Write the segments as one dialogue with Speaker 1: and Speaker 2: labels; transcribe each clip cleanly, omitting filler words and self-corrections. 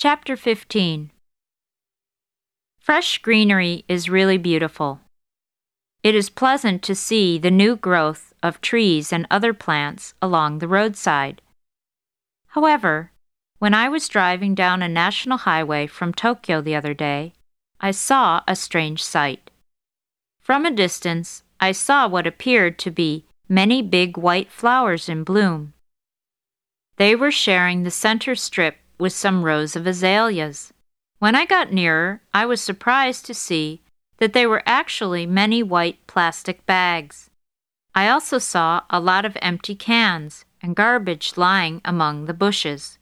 Speaker 1: Chapter 15. Fresh greenery is really beautiful. It is pleasant to see the new growth of trees and other plants along the roadside. However, when I was driving down a national highway from Tokyo the other day, I saw a strange sight. From a distance, I saw what appeared to be many big white flowers in bloom. They were sharing the center strip with some rows of azaleas. When I got nearer, I was surprised to see that they were actually many white plastic bags. I also saw a lot of empty cans and garbage lying among the bushes.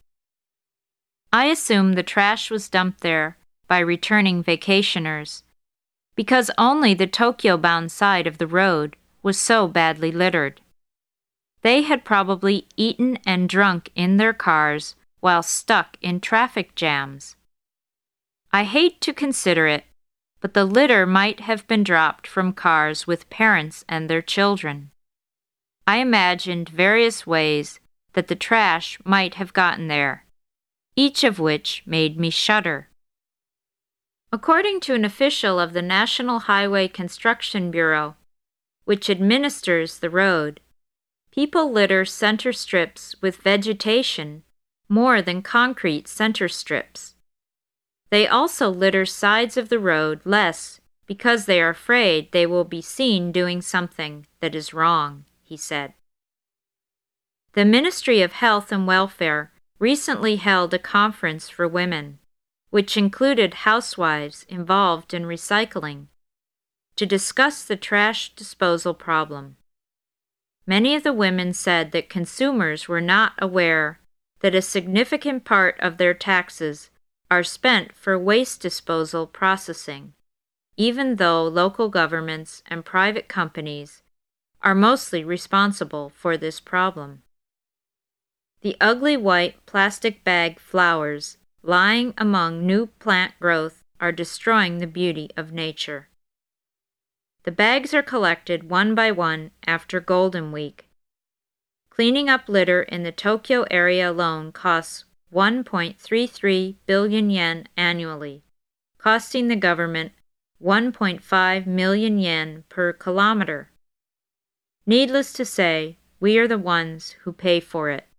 Speaker 1: I assumed the trash was dumped there by returning vacationers, because only the Tokyo-bound side of the road was so badly littered. They had probably eaten and drunk in their cars while stuck in traffic jams. I hate to consider it, but the litter might have been dropped from cars with parents and their children. I imagined various ways that the trash might have gotten there, each of which made me shudder. According to an official of the National Highway Construction Bureau, which administers the road, people litter center strips with vegetation more than concrete center strips. They also litter sides of the road less because they are afraid they will be seen doing something that is wrong, he said. The Ministry of Health and Welfare recently held a conference for women, which included housewives involved in recycling, to discuss the trash disposal problem. Many of the women said that consumers were not aware that a significant part of their taxes are spent for waste disposal processing, even though local governments and private companies are mostly responsible for this problem. The ugly white plastic bag flowers lying among new plant growth are destroying the beauty of nature. The bags are collected one by one after Golden Week. Cleaning up litter in the Tokyo area alone costs 1.33 billion yen annually, costing the government 1.5 million yen per kilometer. Needless to say, we are the ones who pay for it.